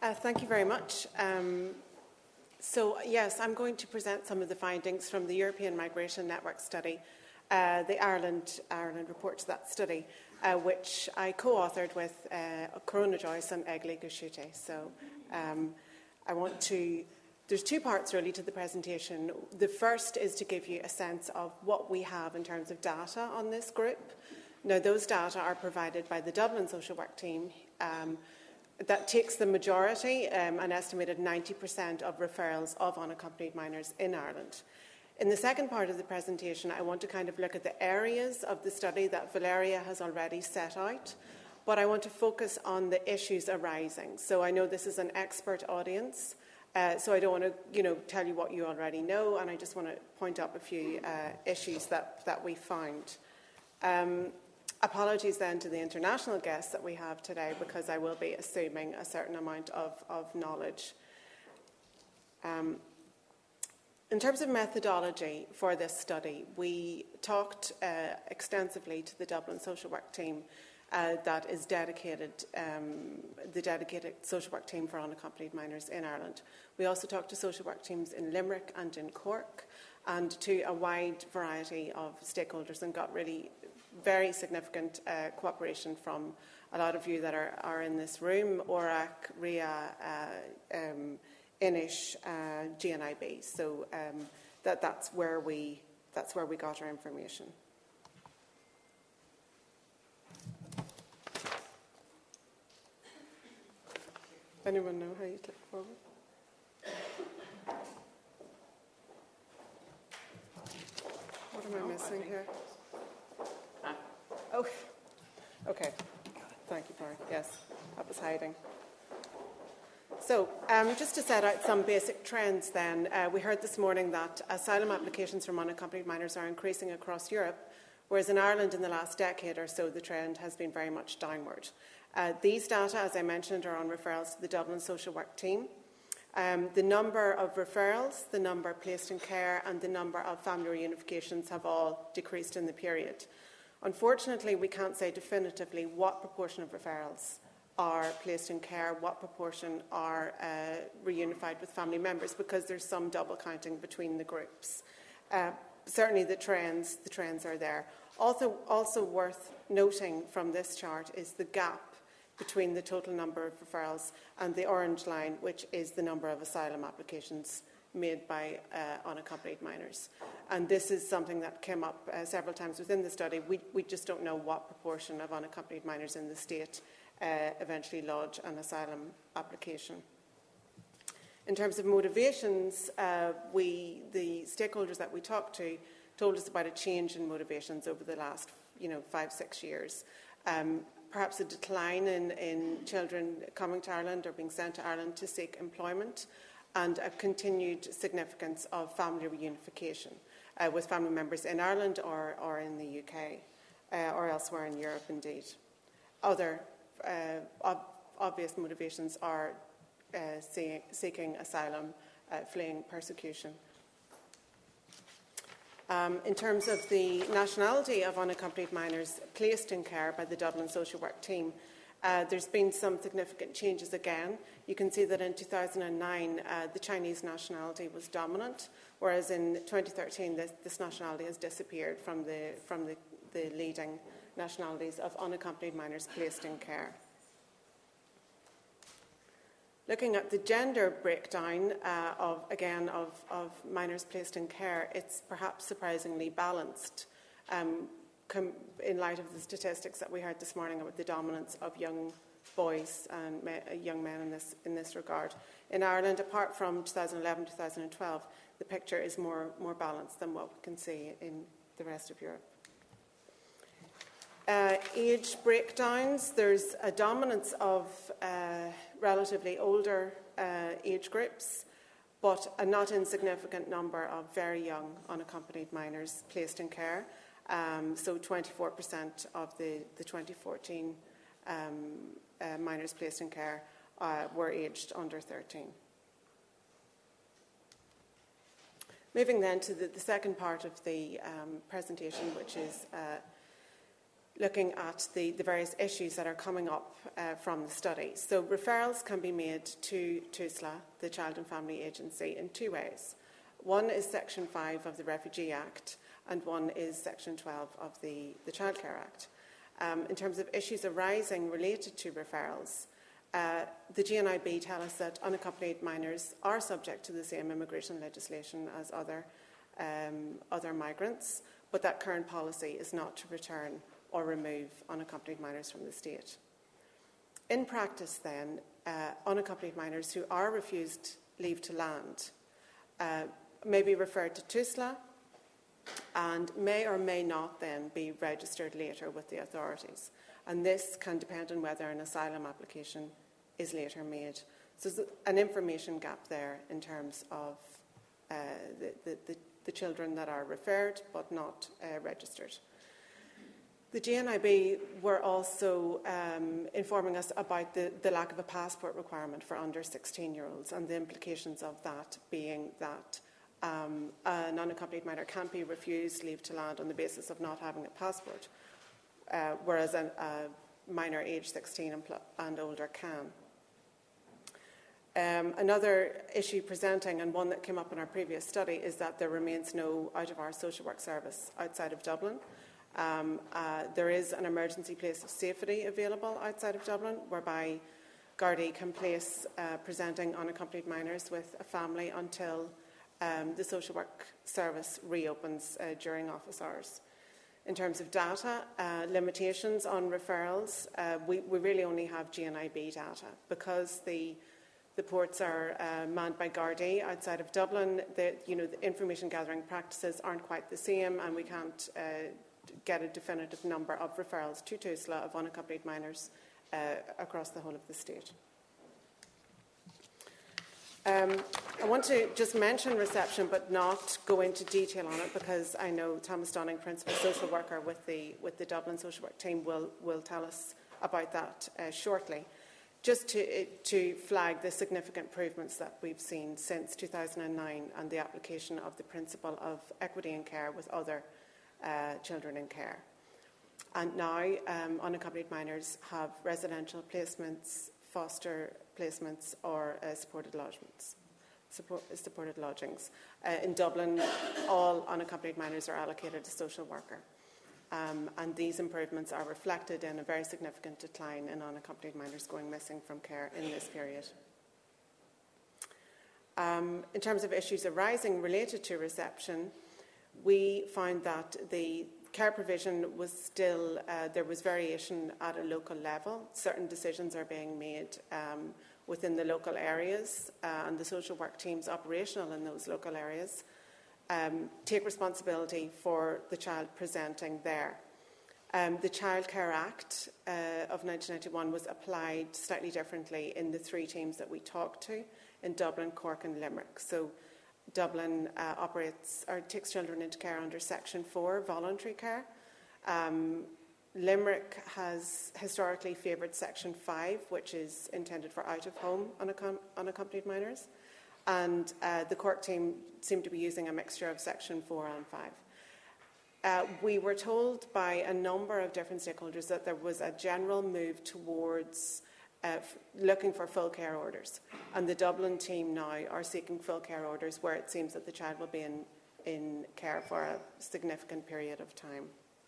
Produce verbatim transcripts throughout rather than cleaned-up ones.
Uh, thank you very much. Um, so, yes, I'm going to present some of the findings from the European Migration Network study, uh, the Ireland, Ireland report to that study, uh, which I co-authored with uh, Corona Joyce and Eglė Guščiūtė. So, um, I want to... There's two parts really to the presentation. The first is to give you a sense of what we have in terms of data on this group. Now, those data are provided by the Dublin Social Work team. Um, that takes the majority, um, an estimated ninety percent of referrals of unaccompanied minors in Ireland. In the second part of the presentation, I want to kind of look at the areas of the study that Valeria has already set out, but I want to focus on the issues arising. So I know this is an expert audience. Uh, so I don't want to, you know, tell you what you already know, and I just want to point up a few uh, issues that, that we found. Um, apologies then to the international guests that we have today, because I will be assuming a certain amount of, of knowledge. Um, in terms of methodology for this study, we talked uh, extensively to the Dublin Social Work team Uh, that is dedicated, um, the dedicated social work team for unaccompanied minors in Ireland. We also talked to social work teams in Limerick and in Cork, and to a wide variety of stakeholders, and got really very significant uh, cooperation from a lot of you that are, are in this room: O R A C, R I A, uh, um, INISH, uh, G N I B. So um, that, that's where we that's where we got our information. Anyone know how you click forward? What am I missing here? Oh, okay. Thank you, Barry. Yes, that was hiding. So, um, just to set out some basic trends then, uh, we heard this morning that asylum applications from unaccompanied minors are increasing across Europe, whereas in Ireland in the last decade or so, the trend has been very much downward. Uh, these data, as I mentioned, are on referrals to the Dublin Social Work team. Um, the number of referrals, the number placed in care, and the number of family reunifications have all decreased in the period. Unfortunately, we can't say definitively what proportion of referrals are placed in care, what proportion are uh, reunified with family members, because there's some double counting between the groups. Uh, certainly the trends, the trends are there. Also, also worth noting from this chart is the gap between the total number of referrals and the orange line, which is the number of asylum applications made by uh, unaccompanied minors. And this is something that came up uh, several times within the study. We, we just don't know what proportion of unaccompanied minors in the state uh, eventually lodge an asylum application. In terms of motivations, uh, we, the stakeholders that we talked to told us about a change in motivations over the last you know, five, six years. Um, perhaps a decline in, in children coming to Ireland or being sent to Ireland to seek employment, and a continued significance of family reunification uh, with family members in Ireland or, or in the U K uh, or elsewhere in Europe indeed. Other uh, ob- obvious motivations are uh, see- seeking asylum, uh, fleeing persecution. Um, in terms of the nationality of unaccompanied minors placed in care by the Dublin Social Work team, uh, there's been some significant changes again. You can see that in two thousand nine, uh, the Chinese nationality was dominant, whereas in twenty thirteen, this, this nationality has disappeared from, the, from the, the leading nationalities of unaccompanied minors placed in care. Looking at the gender breakdown uh, of, again, of, of minors placed in care, it's perhaps surprisingly balanced um, com- in light of the statistics that we heard this morning about the dominance of young boys and me- young men in this, in this regard. In Ireland, apart from twenty eleven to twenty twelve, the picture is more, more balanced than what we can see in the rest of Europe. Uh, age breakdowns, there's a dominance of uh, relatively older uh, age groups, but a not insignificant number of very young unaccompanied minors placed in care. Um, so twenty-four percent of the, the twenty fourteen um, uh, minors placed in care uh, were aged under thirteen. Moving then to the, the second part of the um, presentation, which is uh, looking at the, the various issues that are coming up uh, from the study. So referrals can be made to TUSLA, the Child and Family Agency, in two ways. One is Section five of the Refugee Act, and one is Section twelve of the, the Childcare Act. Um, in terms of issues arising related to referrals, uh, the G N I B tell us that unaccompanied minors are subject to the same immigration legislation as other, um, other migrants, but that current policy is not to return or remove unaccompanied minors from the state. In practice, then, uh, unaccompanied minors who are refused leave to land uh, may be referred to TUSLA and may or may not then be registered later with the authorities. And this can depend on whether an asylum application is later made. So there's an information gap there in terms of uh, the, the, the, the children that are referred but not uh, registered. The G N I B were also um, informing us about the, the lack of a passport requirement for under sixteen-year-olds and the implications of that being that um, an unaccompanied minor can't be refused leave to land on the basis of not having a passport, uh, whereas a, a minor aged sixteen and, pl- and older can. Um, another issue presenting, and one that came up in our previous study, is that there remains no out-of-hours social work service outside of Dublin. Um, uh, there is an emergency place of safety available outside of Dublin, whereby Gardaí can place uh, presenting unaccompanied minors with a family until um, the social work service reopens uh, during office hours. In terms of data, uh, limitations on referrals, uh, we, we really only have G N I B data. Because the, the ports are uh, manned by Gardaí outside of Dublin, the, you know, the information gathering practices aren't quite the same, and we can't uh, get a definitive number of referrals to TUSLA of unaccompanied minors uh, across the whole of the state. Um, I want to just mention reception but not go into detail on it, because I know Thomas Donning, Principal Social Worker with the, with the Dublin Social Work team, will, will tell us about that uh, shortly. Just to, to flag the significant improvements that we've seen since two thousand nine and the application of the principle of equity in care with other Uh, children in care. And now um, unaccompanied minors have residential placements, foster placements, or uh, supported lodgements, support, supported lodgings. Uh, in Dublin, all unaccompanied minors are allocated a social worker. Um, and these improvements are reflected in a very significant decline in unaccompanied minors going missing from care in this period. Um, in terms of issues arising related to reception, we found that the care provision was still, uh, there was variation at a local level. Certain decisions are being made um, within the local areas, uh, and the social work teams operational in those local areas um, take responsibility for the child presenting there. Um, the Childcare Act uh, of nineteen ninety-one was applied slightly differently in the three teams that we talked to in Dublin, Cork and Limerick. So Dublin uh, operates or takes children into care under Section four, voluntary care. Um, Limerick has historically favoured Section five, which is intended for out-of-home unaccom- unaccompanied minors. And uh, the Cork team seemed to be using a mixture of Section four and five. Uh, we were told by a number of different stakeholders that there was a general move towards Uh, f- looking for full care orders. And the Dublin team now are seeking full care orders where it seems that the child will be in, in care for a significant period of time.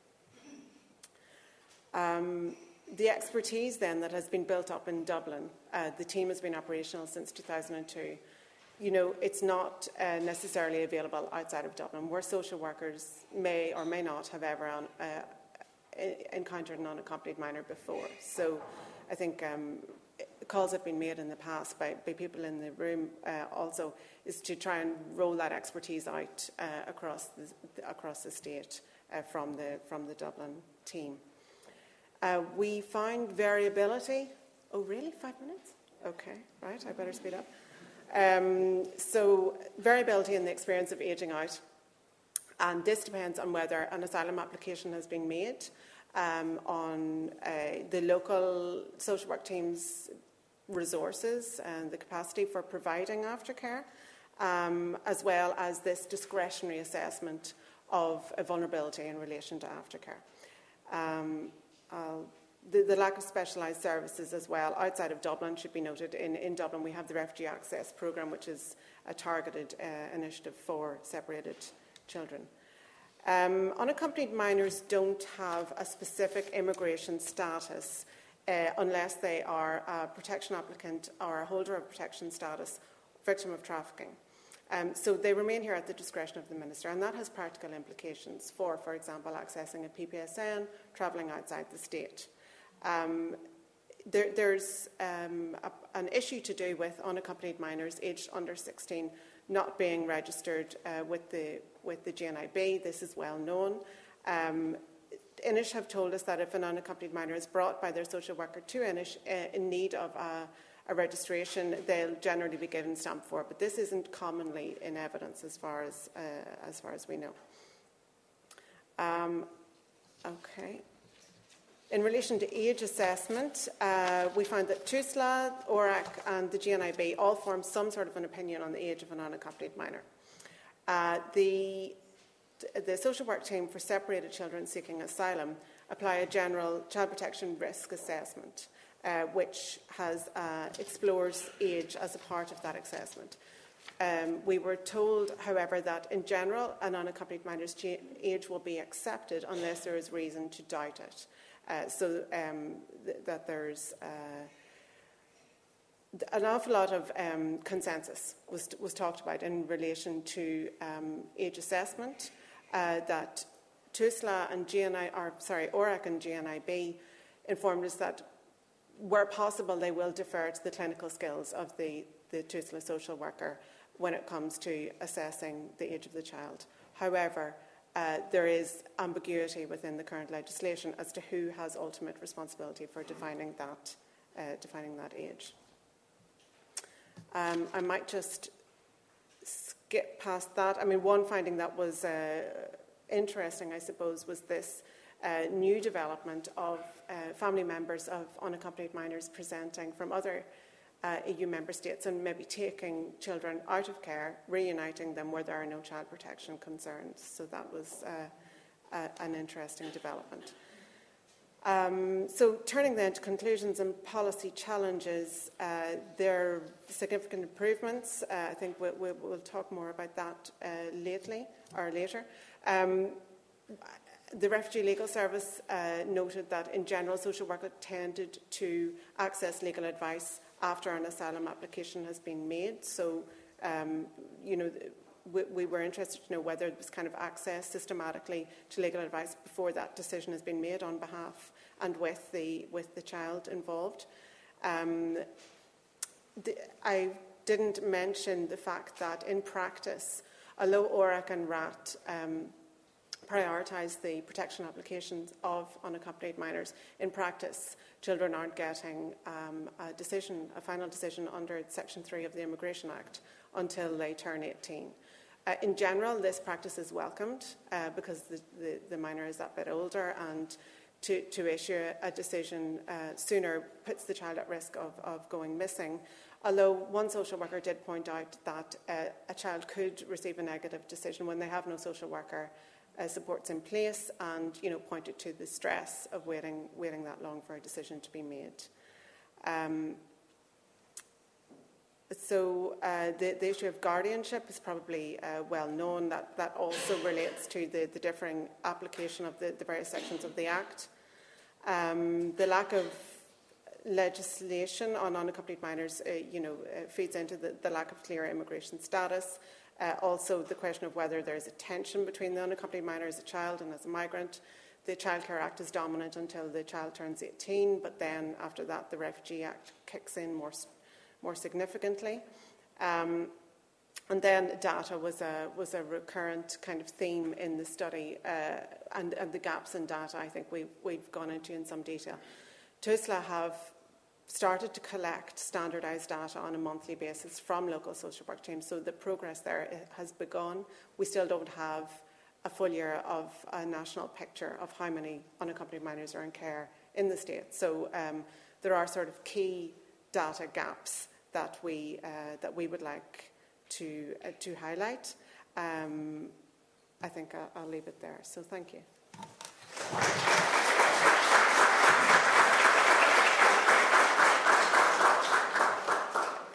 Um, the expertise then that has been built up in Dublin, uh, the team has been operational since two thousand two. You know, it's not uh, necessarily available outside of Dublin, where social workers may or may not have ever un- uh, encountered an unaccompanied minor before. So I think um, calls have been made in the past by, by people in the room uh, also, is to try and roll that expertise out uh, across the, across the state uh, from the from the Dublin team. Uh, we found variability. Oh, really? Five minutes? Okay, right. I better speed up. Um, so variability in the experience of ageing out, and this depends on whether an asylum application has been made. Um, on uh, the local social work team's resources and the capacity for providing aftercare, um, as well as this discretionary assessment of a vulnerability in relation to aftercare. Um, I'll The, the lack of specialised services as well outside of Dublin should be noted. In, in Dublin we have the Refugee Access Programme, which is a targeted uh, initiative for separated children. Um, unaccompanied minors don't have a specific immigration status uh, unless they are a protection applicant or a holder of protection status, victim of trafficking. Um, so they remain here at the discretion of the Minister, and that has practical implications for, for example, accessing a P P S N, travelling outside the state. Um, there, there's um, a, an issue to do with unaccompanied minors aged under sixteen not being registered uh, with the with the G N I B. This is well known. Um, Inish have told us that if an unaccompanied minor is brought by their social worker to Inish uh, in need of a, a registration, they'll generally be given stamp four. But this isn't commonly in evidence, as far as uh, as far as we know. Um, okay. In relation to age assessment, uh, we found that TUSLA, O R A C and the G N I B all form some sort of an opinion on the age of an unaccompanied minor. Uh, the, the social work team for separated children seeking asylum apply a general child protection risk assessment, uh, which has, uh, explores age as a part of that assessment. Um, we were told, however, that in general an unaccompanied minor's age will be accepted unless there is reason to doubt it. Uh, so um, th- that there's uh, an awful lot of um, consensus was, was talked about in relation to um, age assessment, uh, that TUSLA and G N I, or sorry, O R A C and G N I B informed us that where possible they will defer to the clinical skills of the, the TUSLA social worker when it comes to assessing the age of the child. However, Uh, there is ambiguity within the current legislation as to who has ultimate responsibility for defining that, uh, defining that age. Um, I might just skip past that. I mean, one finding that was uh, interesting, I suppose, was this uh, new development of uh, family members of unaccompanied minors presenting from other Uh, E U member states and maybe taking children out of care, reuniting them where there are no child protection concerns. So that was uh, uh, an interesting development. Um, so turning then to conclusions and policy challenges, uh, there are significant improvements. Uh, I think we, we, we'll talk more about that uh, lately or later. Um, The Refugee Legal Service uh, noted that in general social work tended to access legal advice after an asylum application has been made. So, um, you know, we, we were interested to know whether there was kind of access systematically to legal advice before that decision has been made on behalf and with the with the child involved. Um, the, I didn't mention the fact that in practice, although O R A C and R A T um, prioritise the protection applications of unaccompanied minors, in practice, children aren't getting um, a decision, a final decision under Section three of the Immigration Act until they turn eighteen. Uh, in general, this practice is welcomed uh, because the, the, the minor is that bit older, and to, to issue a decision uh, sooner puts the child at risk of, of going missing. Although one social worker did point out that uh, a child could receive a negative decision when they have no social worker Uh, supports in place, and you know pointed to the stress of waiting waiting that long for a decision to be made. Um, so uh, the, the issue of guardianship is probably uh, well known. That that also relates to the, the differing application of the, the various sections of the Act. Um, the lack of legislation on unaccompanied minors, uh, you know, uh, feeds into the, the lack of clear immigration status. Uh, also, the question of whether there is a tension between the unaccompanied minor as a child and as a migrant. The Child Care Act is dominant until the child turns eighteen, but then after that, the Refugee Act kicks in more, more significantly. Um, and then data was a was a recurrent kind of theme in the study, uh, and, and the gaps in data I think we've, we've gone into in some detail. TUSLA have started to collect standardised data on a monthly basis from local social work teams, so the progress there has begun. We still don't have a full year of a national picture of how many unaccompanied minors are in care in the state. So um, there are sort of key data gaps that we uh, that we would like to uh, to highlight. Um, I think I'll, I'll leave it there. So thank you.